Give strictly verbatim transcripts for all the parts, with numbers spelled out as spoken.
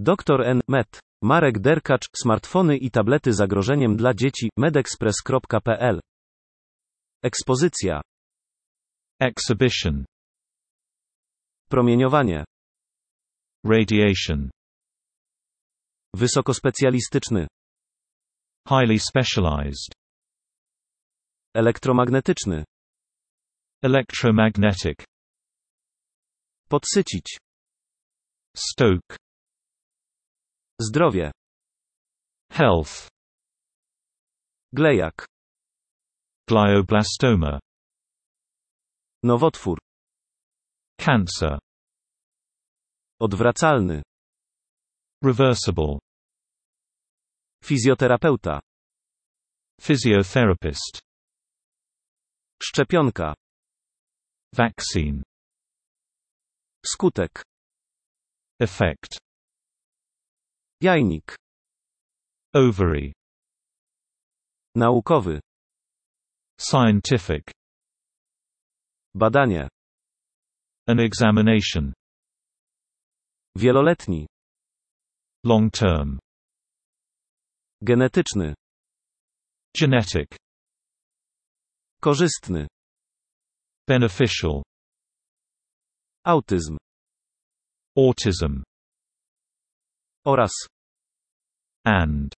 doktor N. Med. Marek Derkacz, smartfony i tablety zagrożeniem dla dzieci, medexpress kropka p l. Ekspozycja. Exhibition. Promieniowanie. Radiation. Wysokospecjalistyczny. Highly specialized. Elektromagnetyczny. Electromagnetic. Podsycić. Stoke. Zdrowie. Health. Glejak. Glioblastoma. Nowotwór. Cancer. Odwracalny. Reversible. Fizjoterapeuta. Physiotherapist. Szczepionka. Vaccine. Skutek. Effect. Jajnik. Ovary. Naukowy. Scientific. Badanie. An examination. Wieloletni. Long term. Genetyczny. Genetic. Korzystny. Beneficial. Autyzm. Autism. Oraz. And.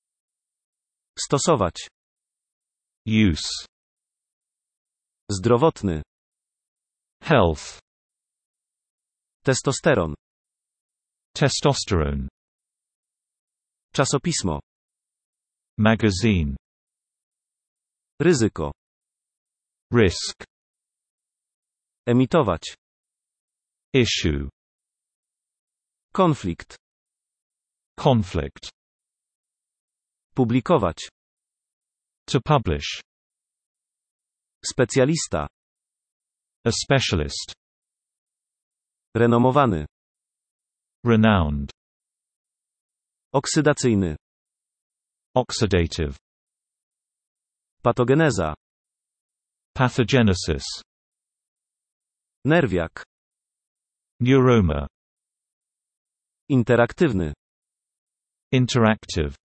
Stosować. Use. Zdrowotny. Health. Testosteron. Testosterone. Czasopismo. Magazine. Ryzyko. Risk. Emitować. Issue. Konflikt. Conflict. Publikować. To publish. Specjalista. A specialist. Renomowany. Renowned. Oksydacyjny. Oxidative. Patogeneza. Pathogenesis. Nerwiak. Neuroma. Interaktywny. Interactive.